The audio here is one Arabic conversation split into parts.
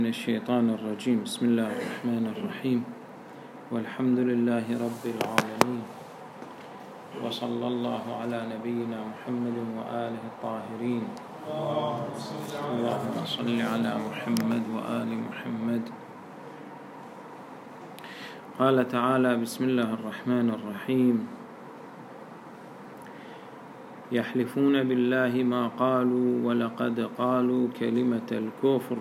من الشيطان الرجيم. بسم الله الرحمن الرحيم، والحمد لله رب العالمين، وصلى الله على نبينا محمد وآله الطاهرين. اللهم صل على محمد وآل محمد. قال تعالى: بسم الله الرحمن الرحيم: يحلفون بالله ما قالوا ولقد قالوا كلمة الكفر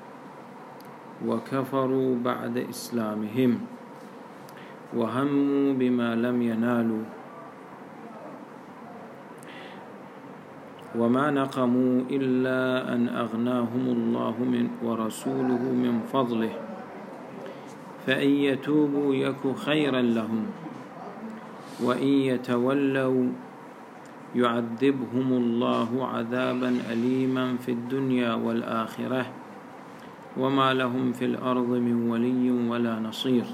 وكفروا بعد إسلامهم وهموا بما لم ينالوا وما نقموا إلا أن أغناهم الله ورسوله من فضله فإن يتوبوا يك خيرا لهم وإن يتولوا يعذبهم الله عذابا أليما في الدنيا والآخرة وما لهم في الأرض من ولي ولا نصير.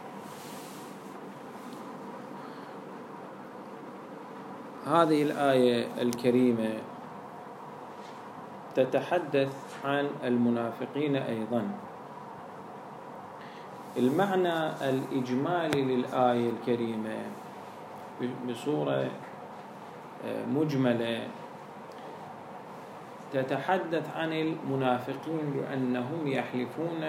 هذه الآية الكريمة تتحدث عن المنافقين أيضا. المعنى الإجمالي للآية الكريمة بصورة مجملة تتحدث عن المنافقين بأنهم يحلفون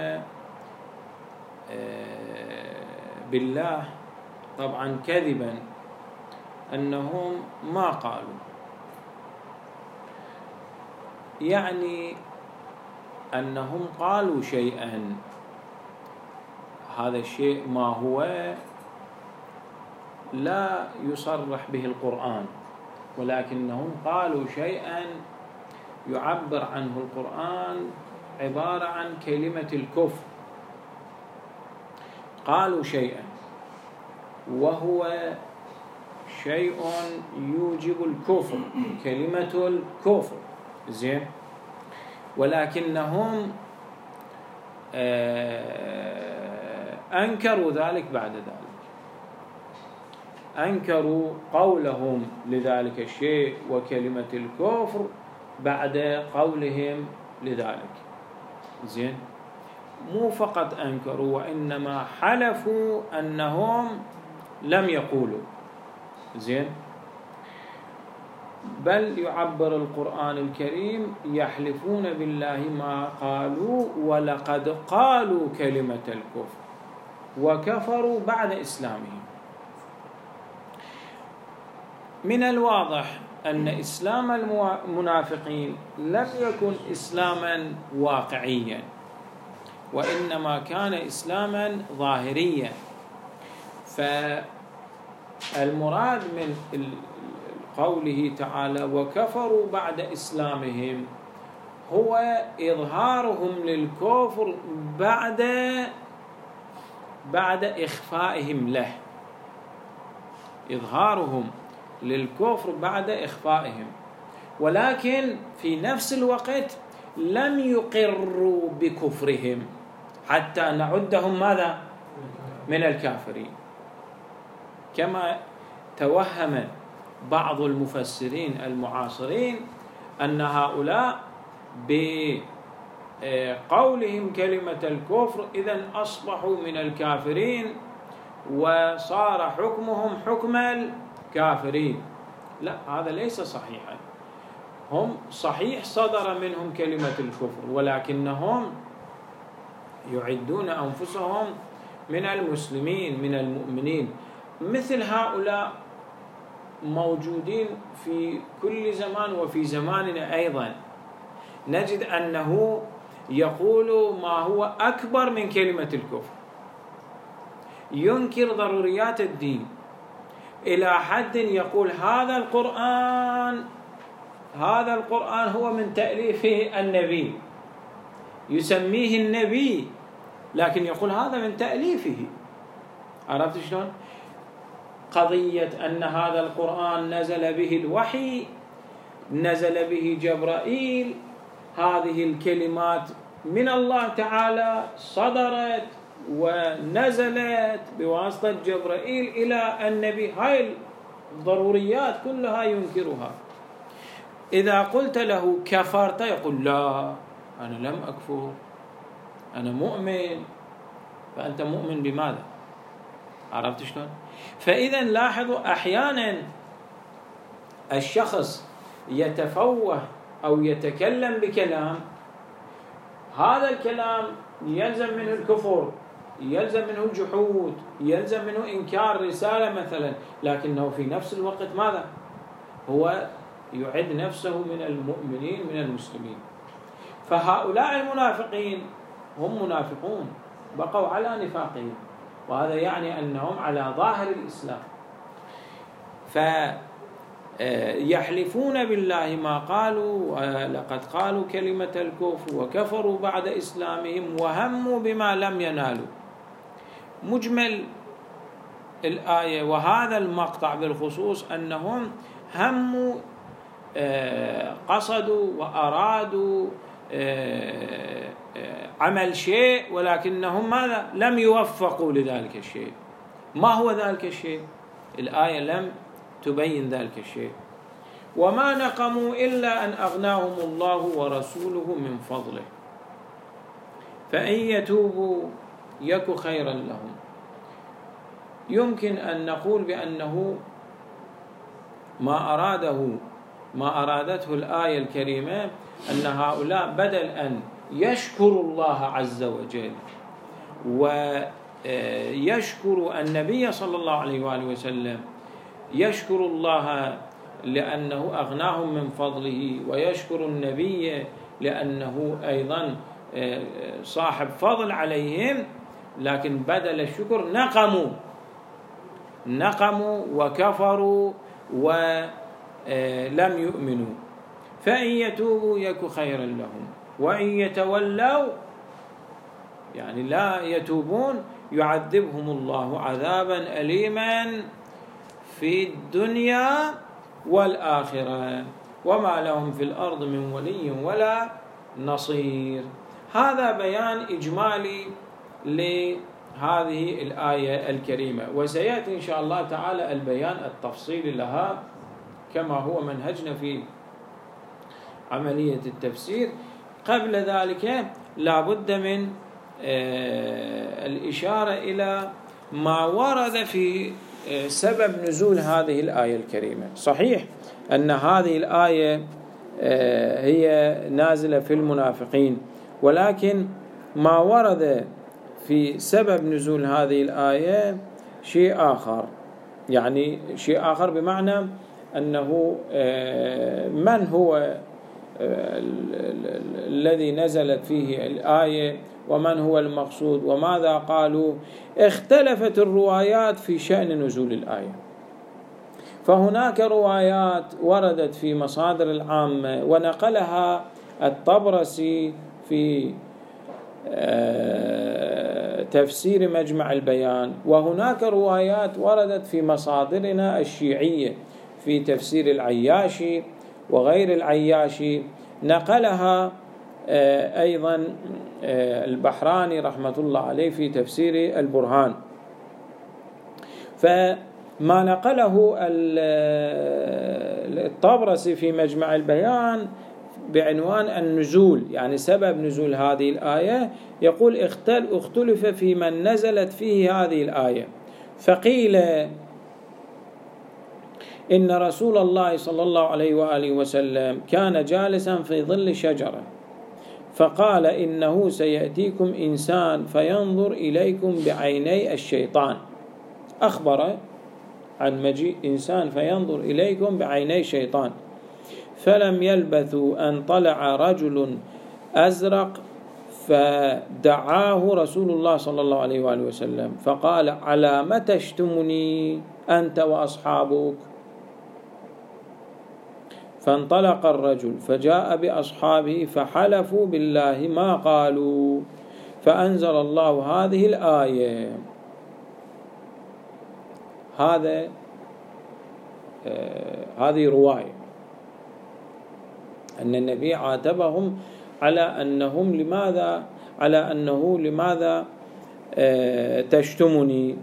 بالله طبعا كذبا أنهم ما قالوا، يعني أنهم قالوا شيئا، هذا الشيء ما هو لا يصرح به القرآن، ولكنهم قالوا شيئا يعبر عنه القرآن عبارة عن كلمة الكفر. قالوا شيئا وهو شيء يوجب الكفر، كلمة الكفر، زين، ولكنهم أنكروا ذلك بعد ذلك، أنكروا قولهم لذلك الشيء وكلمة الكفر بعد قولهم لذلك، زين، مو فقط أنكروا وإنما حلفوا أنهم لم يقولوا، زين، بل يعبر القرآن الكريم: يحلفون بالله ما قالوا ولقد قالوا كلمة الكفر وكفروا بعد إسلامهم. من الواضح أن إسلام المنافقين لم يكن إسلاما واقعيا، وإنما كان إسلاما ظاهريا. فالمراد من قوله تعالى وكفروا بعد إسلامهم هو إظهارهم للكفر بعد إخفائهم له، إظهارهم للكفر بعد إخفائهم، ولكن في نفس الوقت لم يقروا بكفرهم حتى نعدهم ماذا؟ من الكافرين، كما توهم بعض المفسرين المعاصرين أن هؤلاء بقولهم كلمة الكفر إذن أصبحوا من الكافرين وصار حكمهم حكم الكافرين. لا، هذا ليس صحيحا. هم صحيح صدر منهم كلمة الكفر، ولكنهم يعدون أنفسهم من المسلمين من المؤمنين. مثل هؤلاء موجودين في كل زمان وفي زماننا أيضا. نجد أنه يقول ما هو أكبر من كلمة الكفر، ينكر ضروريات الدين إلى حد يقول هذا القرآن هو من تأليف النبي، يسميه النبي لكن يقول هذا من تأليفه. عرفت شلون؟ قضية أن هذا القرآن نزل به الوحي، نزل به جبرائيل، هذه الكلمات من الله تعالى صدرت ونزلت بواسطة جبرائيل إلى النبي، هاي الضروريات كلها ينكرها. إذا قلت له كفرت يقول لا، أنا لم أكفر، أنا مؤمن، فأنت مؤمن بماذا؟ عرفت شلون؟ فإذا لاحظوا أحيانا الشخص يتفوه أو يتكلم بكلام، هذا الكلام يلزم منه الكفر، يلزم منه الجحود، يلزم منه إنكار رسالة مثلا، لكنه في نفس الوقت ماذا؟ هو يعد نفسه من المؤمنين من المسلمين. فهؤلاء المنافقين هم منافقون بقوا على نفاقهم، وهذا يعني أنهم على ظاهر الإسلام، فيحلفون بالله ما قالوا، ولقد قالوا كلمة الكفر وكفروا بعد إسلامهم وهموا بما لم ينالوا. مجمل الآية وهذا المقطع بالخصوص أنهم هموا، قصدوا وأرادوا عمل شيء، ولكنهم ماذا؟ لم يوفقوا لذلك الشيء. ما هو ذلك الشيء؟ الآية لم تبين ذلك الشيء. وما نقموا إلا أن أغناهم الله ورسوله من فضله فإن يتوبوا يك خيرا لهم. يمكن أن نقول بأنه ما أرادته الآية الكريمة أن هؤلاء بدل أن يشكروا الله عز وجل ويشكروا النبي صلى الله عليه وآله وسلم، يشكر الله لأنه أغناهم من فضله، ويشكر النبي لأنه أيضا صاحب فضل عليهم، لكن بدل الشكر نقموا وكفروا ولم يؤمنوا. فإن يتوبوا يك خيرا لهم وإن يتولوا يعني لا يتوبون يعذبهم الله عذابا أليما في الدنيا والآخرة وما لهم في الأرض من ولي ولا نصير. هذا بيان إجمالي لهذه الآية الكريمة، وسيأتي إن شاء الله تعالى البيان التفصيلي لها كما هو منهجنا في عملية التفسير. قبل ذلك لا بد من الإشارة إلى ما ورد في سبب نزول هذه الآية الكريمة. صحيح أن هذه الآية هي نازلة في المنافقين، ولكن ما ورد في سبب نزول هذه الآية شيء آخر، يعني شيء آخر بمعنى أنه من هو الذي نزلت فيه الآية ومن هو المقصود وماذا قالوا. اختلفت الروايات في شأن نزول الآية، فهناك روايات وردت في مصادر العامة ونقلها الطبرسي في تفسير مجمع البيان، وهناك روايات وردت في مصادرنا الشيعية في تفسير العياشي وغير العياشي، نقلها أيضا البحراني رحمة الله عليه في تفسير البرهان. فما نقله الطبرسي في مجمع البيان بعنوان النزول، يعني سبب نزول هذه الآية، يقول اختلف في من نزلت فيه هذه الآية، فقيل إن رسول الله صلى الله عليه وآله وسلم كان جالسا في ظل شجرة فقال إنه سيأتيكم إنسان فينظر إليكم بعيني الشيطان. أخبر عن مجيء إنسان فينظر إليكم بعيني الشيطان، فلم يلبثوا أن طلع رجل أزرق فدعاه رسول الله صلى الله عليه وآله وسلم فقال على ما تشتمني أنت وأصحابك؟ فانطلق الرجل فجاء بأصحابه فحلفوا بالله ما قالوا، فأنزل الله هذه الآية. هذه رواية أن النبي عاتبهم على أنه لماذا تشتمني،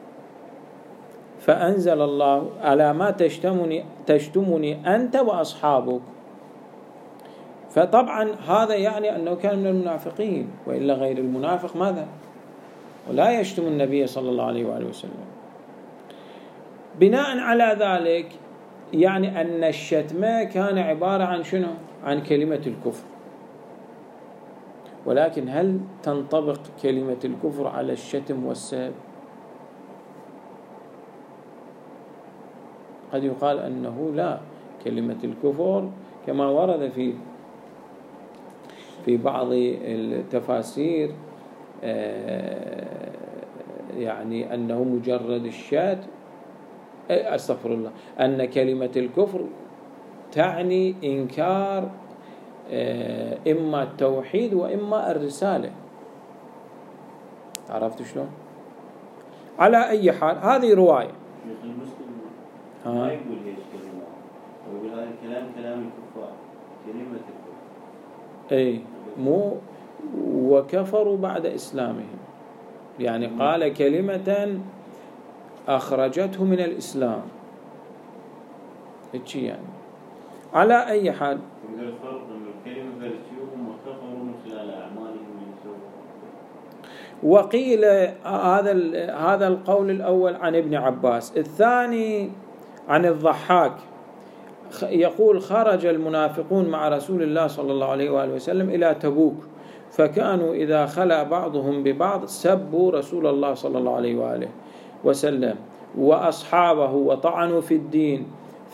فأنزل الله على ما تشتمني أنت وأصحابك، فطبعا هذا يعني أنه كان من المنافقين، وإلا غير المنافق ماذا؟ ولا يشتم النبي صلى الله عليه وآله وسلم. بناء على ذلك يعني أن الشتم كان عبارة عن شنو؟ عن كلمة الكفر. ولكن هل تنطبق كلمة الكفر على الشتم والسب؟ قد يقال أنه لا، كلمة الكفر كما ورد في بعض التفاسير يعني أنه مجرد الشتم، أستغفر الله، أن كلمة الكفر تعني إنكار إما التوحيد وإما الرسالة. عرفت شلون؟ على أي حال هذه رواية. ما يقول هيك كلمة، يقول هذا الكلام كلام الكفار، كلمة الكفر. أي مو وكفروا بعد إسلامهم، يعني قال كلمة أخرجته من الإسلام، هيك يعني. على أي حال الفرق بين الكلمة فلسيوهم وكفروا من خلال أعمالهم وقيل هذا القول الأول عن ابن عباس. الثاني عن الضحاك يقول خرج المنافقون مع رسول الله صلى الله عليه وآله وسلم إلى تبوك، فكانوا إذا خلا بعضهم ببعض سبوا رسول الله صلى الله عليه وآله وسلم وأصحابه وطعنوا في الدين،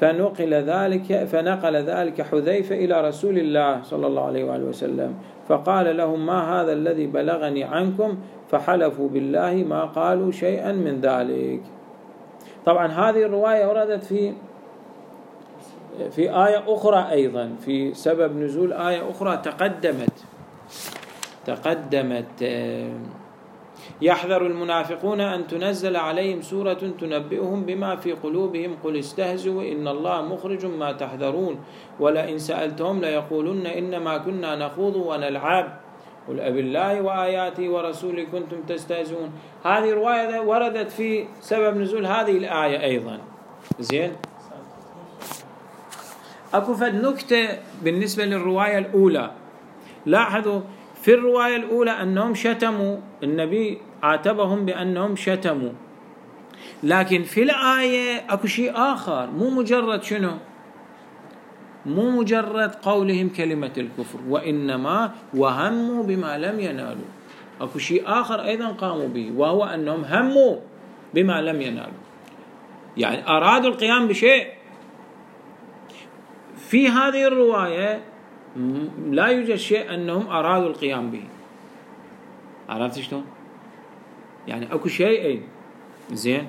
فنقل ذلك حذيفة إلى رسول الله صلى الله عليه وآله وسلم فقال لهم ما هذا الذي بلغني عنكم، فحلفوا بالله ما قالوا شيئا من ذلك. طبعا هذه الرواية وردت في آية أخرى أيضا، في سبب نزول آية أخرى تقدمت يحذر المنافقون أن تنزل عليهم سورة تنبئهم بما في قلوبهم قل استهزئوا إن الله مخرج ما تحذرون ولئن سألتهم ليقولن إنما كنا نخوض ونلعب قل أبالله وآياته ورسوله كنتم تستهزئون. هذه رواية وردت في سبب نزول هذه الآية أيضا. زين، أكو فد نكتة بالنسبة للرواية الأولى. لاحظوا في الرواية الأولى أنهم شتموا النبي، عاتبهم بأنهم شتموا، لكن في الآية أكو شيء آخر، مو مجرد شنو؟ مو مجرد قولهم كلمة الكفر، وإنما وهموا بما لم ينالوا. أكو شيء آخر أيضا قاموا به، وهو أنهم هموا بما لم ينالوا، يعني أرادوا القيام بشيء. في هذه الرواية لا يوجد شيء أنهم أرادوا القيام به. عرفت شلون؟ يعني أكو شيئين. زين،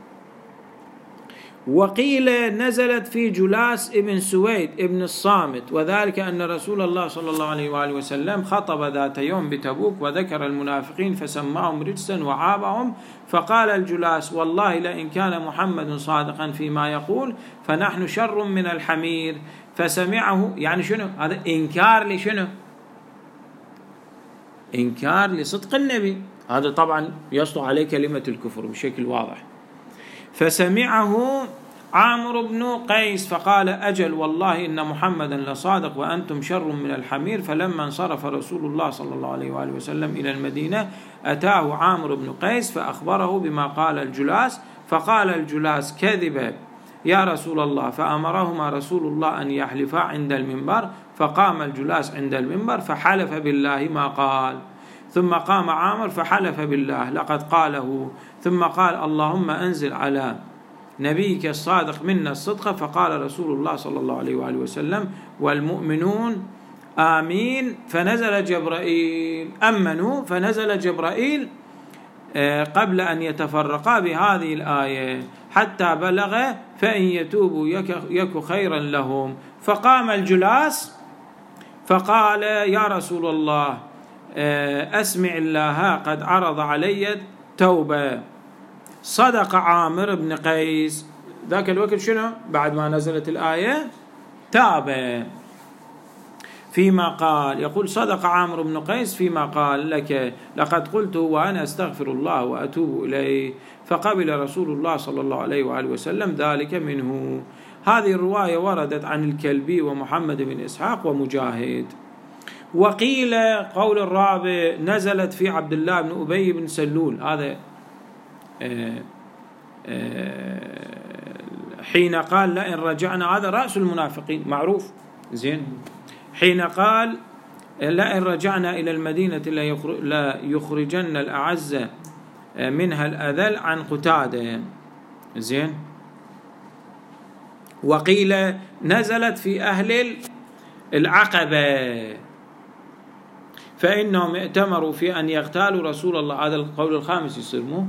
وقيل نزلت في جلاس ابن سويد ابن الصامت، وذلك أن رسول الله صلى الله عليه وآله وسلم خطب ذات يوم بتبوك وذكر المنافقين فسماهم رجسا وعابهم، فقال الجلاس والله لئن كان محمد صادقا فيما يقول فنحن شر من الحمير. فسمعه، يعني شنو هذا؟ إنكار لشنو؟ إنكار لصدق النبي، هذا طبعا يصدق عليه كلمة الكفر بشكل واضح. فسمعه عامر بن قيس فقال أجل والله إن محمدا لصادق وأنتم شر من الحمير. فلما انصرف رسول الله صلى الله عليه وآله وسلم إلى المدينة أتاه عامر بن قيس فأخبره بما قال الجلاس، فقال الجلاس كذب يا رسول الله، فأمرهما رسول الله أن يحلفا عند المنبر، فقام الجلاس عند المنبر فحلف بالله ما قال، ثم قام عامر فحلف بالله لقد قاله، ثم قال اللهم أنزل على نبيك الصادق منا الصدق، فقال رسول الله صلى الله عليه وآله وسلم والمؤمنون آمين. فنزل جبرائيل، أمنوا، فنزل جبرائيل قبل أن يتفرقا بهذه الآية حتى بلغ فإن يتوبوا يك خيرا لهم. فقام الجلاس فقال يا رسول الله أسمع الله قد عرض علي توبة. صدق عامر بن قيس ذاك الوقت شنو؟ بعد ما نزلت الآية تاب فيما قال، يقول صدق عامر بن قيس فيما قال لك لقد قلت وأنا أستغفر الله وأتوب إليه. فقبل رسول الله صلى الله عليه وآله وسلم ذلك منه. هذه الرواية وردت عن الكلبي ومحمد بن إسحاق ومجاهد. وقيل قول الرابع نزلت في عبد الله بن أبي بن سلول، هذا حين قال لئن رجعنا، هذا رأس المنافقين معروف زين، حين قال لئن رجعنا إلى المدينة لا يخرجن الأعز منها الأذل عن قتادة زين. وقيل نزلت في أهل العقبة فإنهم ائتمروا في أن يغتالوا رسول الله، هذا القول الخامس يصير مو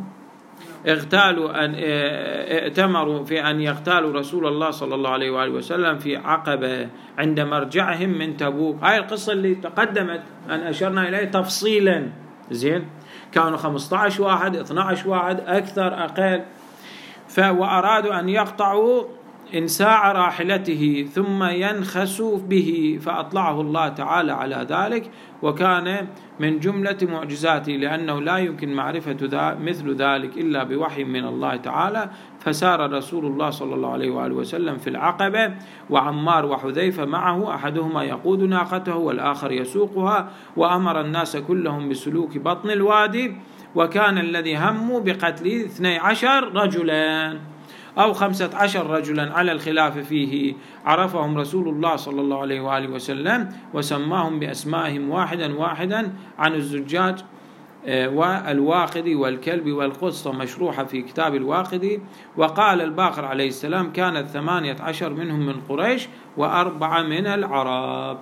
ائتمروا في أن يغتالوا رسول الله صلى الله عليه وآله وسلم في عقبة عند مرجعهم من تبوك. هاي القصة اللي تقدمت أن أشرنا إليه تفصيلا زين، كانوا 15 واحد 12 واحد أكثر أقل، وأرادوا أن يقطعوا انساع راحلته ثم ينخسوا به، فأطلعه الله تعالى على ذلك، وكان من جملة معجزاته لأنه لا يمكن معرفة مثل ذلك إلا بوحي من الله تعالى. فسار رسول الله صلى الله عليه وآله وسلم في العقبة وعمار وحذيفة معه، أحدهما يقود ناقته والآخر يسوقها، وأمر الناس كلهم بسلوك بطن الوادي، وكان الذي هموا بقتل 12 رجلا أو 15 رجلا على الخلاف فيه، عرفهم رسول الله صلى الله عليه وآله وسلم وسماهم بأسمائهم واحدا واحدا عن الزجاج والواقدي والكلب والقصة مشروحة في كتاب الواقدي. وقال الباقر عليه السلام كانت 18 منهم من قريش و4 من العرب.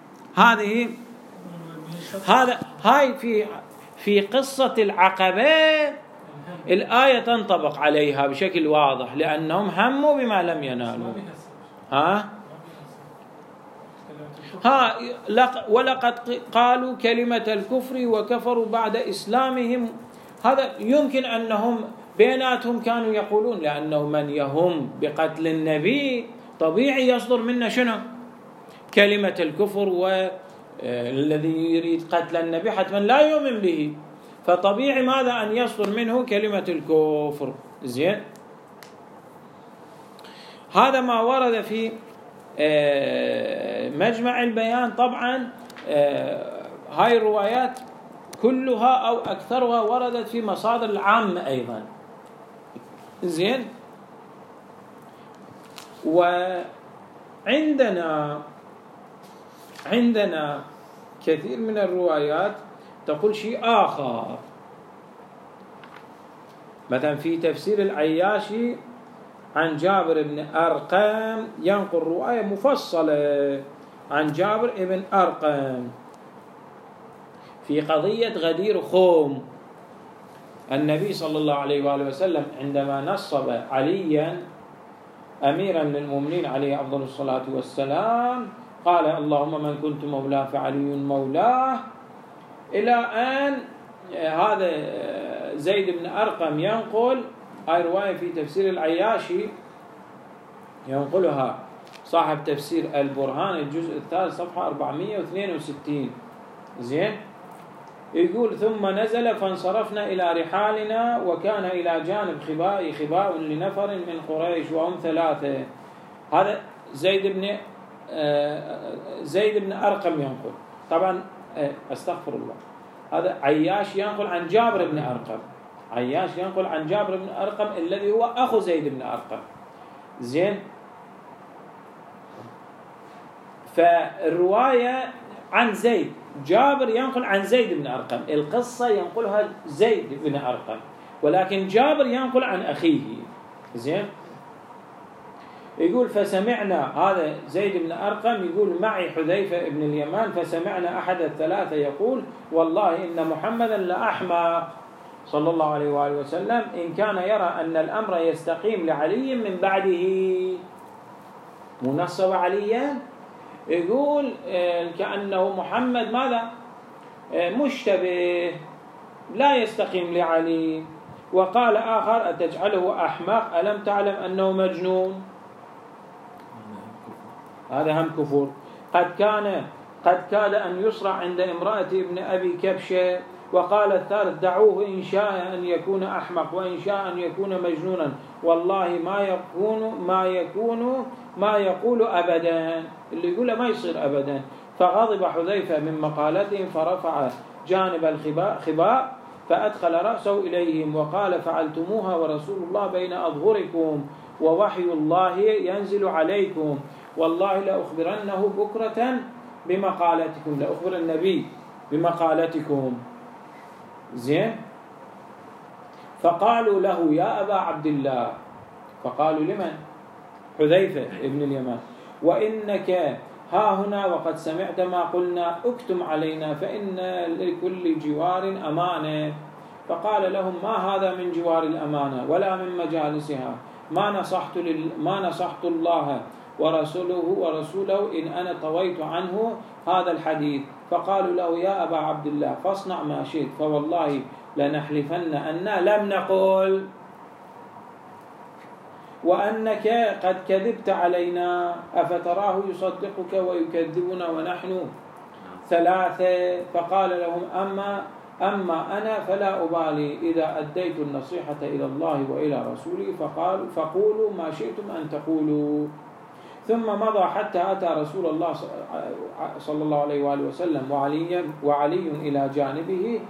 هاي في قصة العقبة الآية تنطبق عليها بشكل واضح، لأنهم هموا بما لم ينالوا. ولقد قالوا كلمة الكفر وكفروا بعد إسلامهم. هذا يمكن أنهم بيناتهم كانوا يقولون، لأنه من يهم بقتل النبي طبيعي يصدر منه شنو؟ كلمة الكفر، والذي يريد قتل النبي حتما لا يؤمن به، فطبيعي ماذا أن يصدر منه كلمة الكفر زين. هذا ما ورد في مجمع البيان. طبعا هاي الروايات كلها أو أكثرها وردت في مصادر العامة أيضا زين. وعندنا كثير من الروايات تقول شيء آخر. مثلا في تفسير العياشي عن جابر بن أرقم ينقل رواية مفصلة عن جابر بن أرقم في قضية غدير خوم. النبي صلى الله عليه وآله وسلم عندما نصب عليا أميرا للمؤمنين عليه أفضل الصلاة والسلام قال اللهم من كنت مولاه فعلي مولاه، إلى أن هذا زيد بن أرقم ينقل هاي رواية في تفسير العياشي، ينقلها صاحب تفسير البرهان الجزء الثالث صفحة 462 زين. يقول ثم نزل فانصرفنا إلى رحالنا وكان إلى جانب خباء لنفر من قريش وهم 3. هذا زيد بن أرقم ينقل. طبعا استغفر الله، هذا عياش ينقل عن جابر بن أرقم، عياش ينقل عن جابر بن أرقم الذي هو أخو زيد بن أرقم زين. فالرواية عن زيد، جابر ينقل عن زيد بن أرقم، القصة ينقلها زيد بن أرقم، ولكن جابر ينقل عن أخيه زين. يقول فسمعنا، هذا زيد بن أرقم يقول معي حذيفة بن اليمان، فسمعنا أحد الثلاثة يقول والله إن محمدا لأحمق صلى الله عليه وآله وسلم إن كان يرى أن الأمر يستقيم لعلي من بعده. منصب عليا يقول كأنه محمد ماذا مشتبه لا يستقيم لعلي. وقال آخر أتجعله أحمق ألم تعلم أنه مجنون. هذا هم كفر. قد كاد أن يصرع عند امرأة ابن أبي كبشة وقال الثالث دعوه إن شاء أن يكون أحمق وإن شاء أن يكون مجنونا والله ما يقول أبدا، اللي يقوله ما يصير أبدا. فغضب حذيفة من مقالتهم فرفع جانب الخباء فأدخل رأسه إليهم وقال فعلتموها ورسول الله بين أظهركم ووحي الله ينزل عليكم، والله لأخبرنه بكرة بمقالتكم، لأخبر النبي بمقالتكم. زين. فقالوا له يا أبا عبد الله، فقالوا لمن؟ حذيفة ابن اليمان، وإنك ها هنا وقد سمعت ما قلنا اكتم علينا فإن لكل جوار أمانة. فقال لهم ما هذا من جوار الأمانة ولا من مجالسها، ما نصحت الله ورسوله إن أنا طويت عنه هذا الحديث. فقالوا له يا أبا عبد الله فاصنع ما شئت فوالله لنحلفن أننا لم نقل وأنك قد كذبت علينا، أفتراه يصدقك ويكذبنا ونحن ثلاثة. فقال لهم أما أنا فلا أبالي إذا أديت النصيحة إلى الله وإلى رسوله فقولوا ما شئتم أن تقولوا. ثم مضى حتى أتى رسول الله صلى الله عليه وآله وسلم وعلي إلى جانبه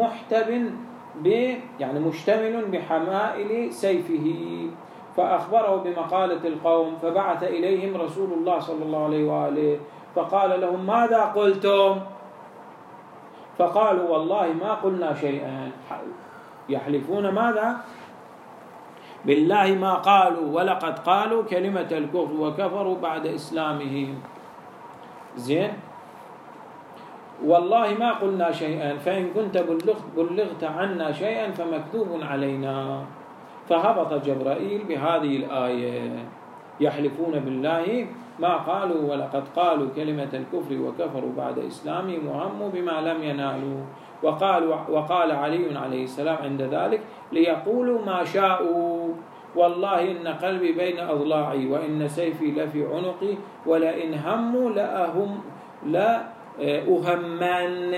يعني مشتمل بحمائل سيفه، فأخبره بمقالة القوم، فبعث إليهم رسول الله صلى الله عليه وآله فقال لهم ماذا قلتم؟ فقالوا والله ما قلنا شيئا. يحلفون ماذا؟ بالله ما قالوا، ولقد قالوا كلمة الكفر وكفروا بعد إسلامهم. زين. والله ما قلنا شيئا، فإن كنت بلغت عنا شيئا فمكذوب علينا. فهبط جبرائيل بهذه الآية يحلفون بالله ما قالوا ولقد قالوا كلمة الكفر وكفروا بعد إسلامهم وهموا بما لم ينالوا. وقال علي عليه السلام عند ذلك ليقولوا ما شاءوا والله إن قلبي بين أضلاعي وإن سيفي لفي عنقي ولئن هموا لأهمن.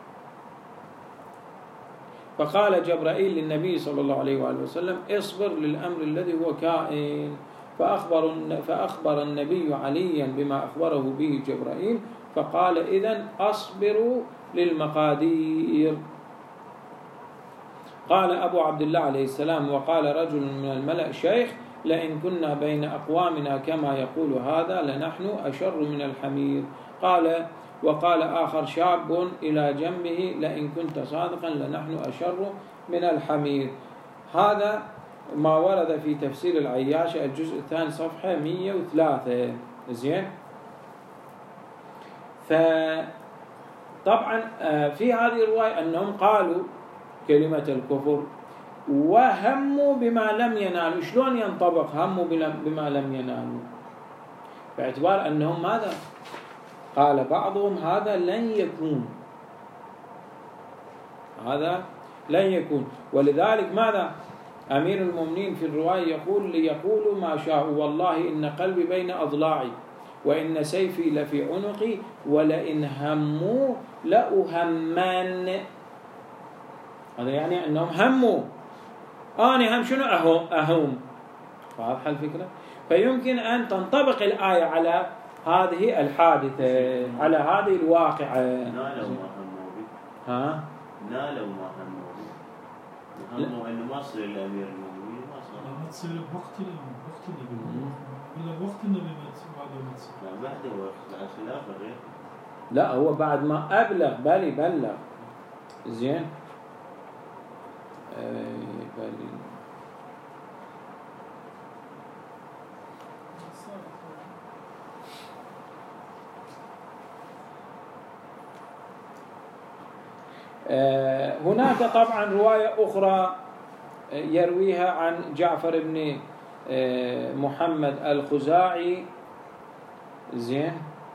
فقال جبرائيل للنبي صلى الله عليه وآله وسلم اصبر للأمر الذي هو كائن. فأخبر النبي عليا بما أخبره به جبرائيل، فقال إذن أصبروا للمقادير. قال أبو عبد الله عليه السلام وقال رجل من الملأ شيخ لئن كنا بين أقوامنا كما يقول هذا لنحن أشر من الحمير. وقال آخر شاب إلى جنبه لئن كنت صادقا لنحن أشر من الحمير. هذا ما ورد في تفسير العياشة الجزء الثاني صفحة 103. زين. فطبعا في هذه الرواية أنهم قالوا كلمة الكفر وهموا بما لم ينالوا. شلون ينطبق هموا بما لم ينالوا؟ باعتبار أنهم ماذا؟ قال بعضهم هذا لن يكون. ولذلك ماذا؟ أمير المؤمنين في الرواية يقول ليقولوا ما شاءوا والله إن قلبي بين أضلاعي وإن سيفي لفي عنقي ولئن هموا لأهمن. هذا يعني أنهم هموا. أنا هم شنو أهم. واضحة الفكرة؟ فيمكن أن تنطبق الآية على هذه الحادثة، على هذه الواقعة. نالوا ما هموا به. نالوا ما هموا به. هموا أنه ما صير لأمير المؤمنين ما صار. ما تصير بوقت النبي. ولا وقت النبي بعد ما تصير. لا بعد وقت الخلافة غير. لا هو بعد ما أبلغ بلغ. زين. هناك طبعا رواية أخرى يرويها عن جعفر بن محمد الخزاعي. زين.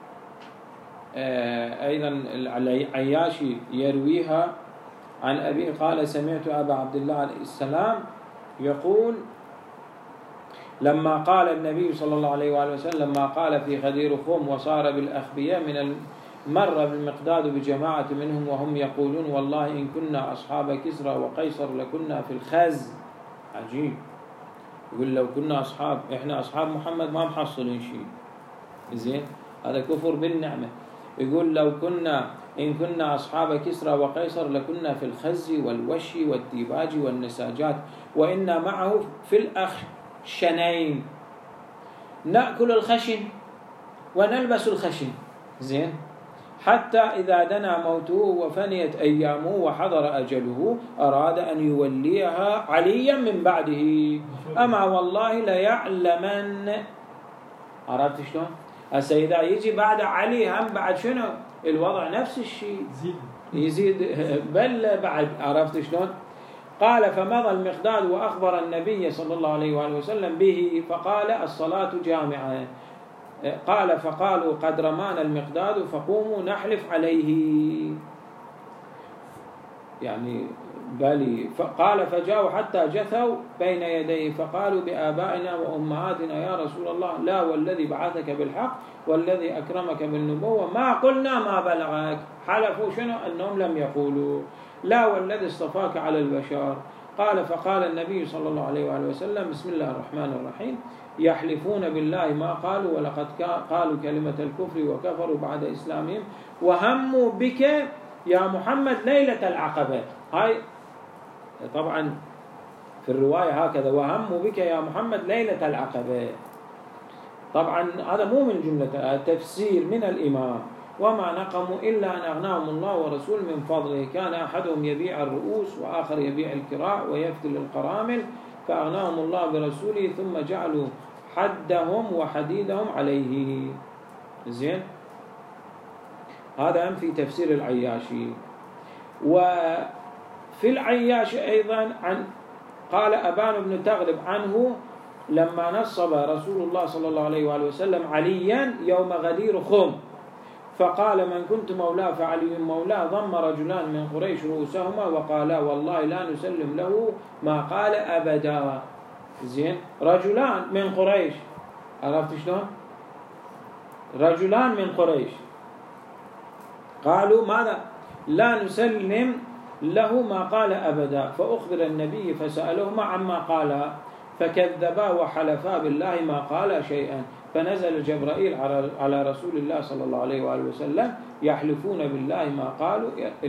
أيضا العياشي يرويها عن أبي قال سمعت أبا عبد الله عليه السلام يقول لما قال النبي صلى الله عليه وآله وسلم لما قال في خدير خم وصار بالأخبياء مر المقداد بجماعة منهم وهم يقولون والله إن كنا أصحاب كسرى وقيصر لكنا في الخز. عجيب، يقول لو كنا إحنا أصحاب محمد ما محصلين شيء. زين، هذا كفر بالنعمة. يقول إن كنا أصحاب كسرى وقيصر لكنا في الخز والوش والديباج والنساجات وإنا معه في الأخشنين نأكل الخشن ونلبس الخشن. زين، حتى إذا دنا موته وفنيت أيامه وحضر أجله أراد أن يوليها عليا من بعده. أما والله ليعلمن. عرفت شلون؟ هسه إذا يجي بعد علي هم بعد شنو الوضع نفس الشيء، يزيد بل بعد. عرفت شلون؟ قال فمضى المقداد وأخبر النبي صلى الله عليه وآله وسلم به فقال الصلاة جامعة. قال فقالوا قد رمانا المقداد فقوموا نحلف عليه، يعني بالي. قال فجاءوا حتى جثوا بين يديه فقالوا بآبائنا وأمهاتنا يا رسول الله لا والذي بعثك بالحق والذي أكرمك بالنبوة ما قلنا ما بلغك. حلفوا شنو؟ أنهم لم يقولوا لا والذي اصطفاك على البشر. قال فقال النبي صلى الله عليه وآله وسلم بسم الله الرحمن الرحيم يحلفون بالله ما قالوا ولقد قالوا كلمة الكفر وكفروا بعد إسلامهم وهموا بك يا محمد ليلة العقبة. هاي طبعا في الرواية هكذا وهموا بك يا محمد ليلة العقبة. طبعا هذا مو من جملة تفسير من الإمام. وما نقموا إلا أن أغناهم الله ورسول من فضله كان أحدهم يبيع الرؤوس وآخر يبيع الكراع ويفتل القرامل فأغناهم الله برسوله ثم جعلوا حدهم وحديدهم عليه. زين، هذا في تفسير العياشي. وفي العياشي أيضا قال أبان بن تغلب عنه لما نصب رسول الله صلى الله عليه وآله وسلم عليا يوم غدير خم فقال من كنت مولاه فعلي مولاه ضم رجلان من قريش رؤوسهما وقالا والله لا نسلم له ما قال أبدا. زين، رجلان من قريش. عرفت شلون؟ رجلان من قريش قالوا ماذا؟ لا نسلم له ما قال أبدا. فأخبر النبي فسألهما عما قال فكذبا وحلفا بالله ما قال شيئا. فنزل جبرائيل على رسول الله صلى الله عليه وآله وسلم يحلفون بالله ما قالوا.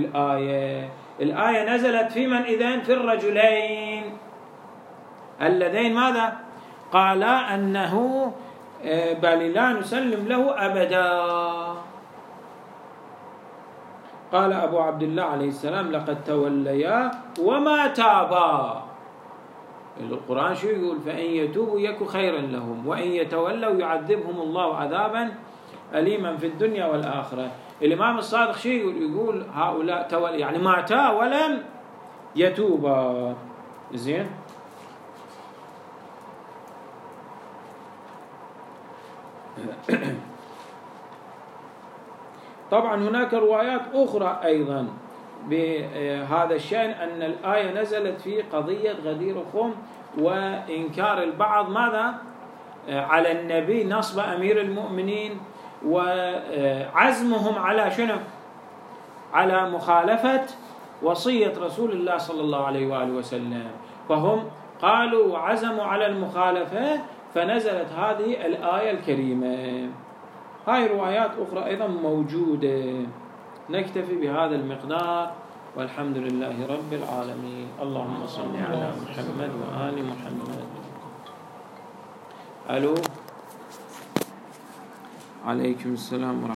الآية نزلت في من إذن؟ في الرجلين اللذين ماذا؟ قالا أنه بل لا نسلم له أبدا. قال أبو عبد الله عليه السلام لقد توليا وما تابا. القرآن شو يقول؟ فإن يتوبوا يك خيرا لهم وإن يتولوا يعذبهم الله عذابا أليما في الدنيا والآخرة. الإمام الصادق شو يقول؟ يقول هؤلاء تولى يعني ماتا ولم يتوبا. زين، طبعا هناك روايات أخرى أيضا بهذا الشأن أن الآية نزلت في قضية غدير خم وإنكار البعض ماذا؟ على النبي نصب أمير المؤمنين وعزمهم على شنو؟ على مخالفة وصية رسول الله صلى الله عليه وآله وسلم. فهم قالوا وعزموا على المخالفة فنزلت هذه الآية الكريمة. هاي روايات أخرى أيضا موجودة. نكتفي بهذا المقدار والحمد لله رب العالمين. اللهم صل على محمد وآل محمد. ألو، عليكم السلام ورحمة الله.